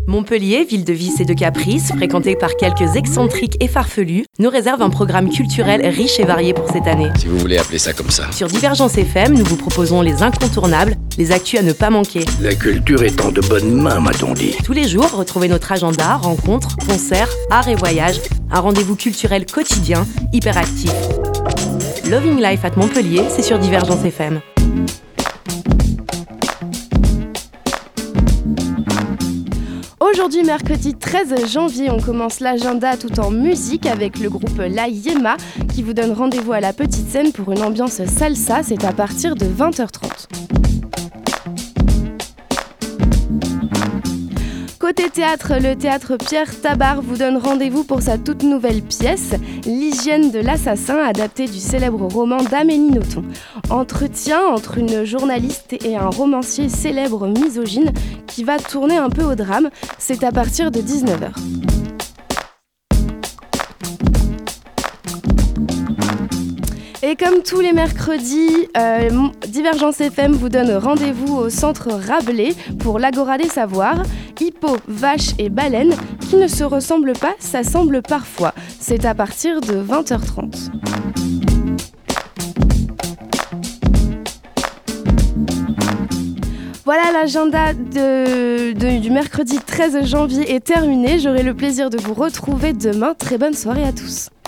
Montpellier, ville de vices et de caprices, fréquentée par quelques excentriques et farfelus, nous réserve un programme culturel riche et varié pour cette année. Si vous voulez appeler ça comme ça. Sur Divergence FM, nous vous proposons les incontournables, les actus à ne pas manquer. La culture est en de bonnes mains, m'a-t-on dit. Tous les jours, retrouvez notre agenda, rencontres, concerts, arts et voyages, un rendez-vous culturel quotidien, hyper actif. Loving Life at Montpellier, c'est sur Divergence FM. Aujourd'hui, mercredi 13 janvier, on commence l'agenda tout en musique avec le groupe La Yema qui vous donne rendez-vous à la petite scène pour une ambiance salsa. C'est à partir de 20h30. Côté théâtre, le théâtre Pierre Tabar vous donne rendez-vous pour sa toute nouvelle pièce, L'hygiène de l'assassin, adaptée du célèbre roman d'Amélie Nothomb. Entretien entre une journaliste et un romancier célèbre misogyne qui va tourner un peu au drame. C'est à partir de 19h. Et comme tous les mercredis, Divergence FM vous donne rendez-vous au centre Rabelais pour l'Agora des Savoirs. Hippo, vache et baleine, qui ne se ressemblent pas, s'assemblent parfois. C'est à partir de 20h30. Voilà, l'agenda du mercredi 13 janvier est terminé. J'aurai le plaisir de vous retrouver demain. Très bonne soirée à tous.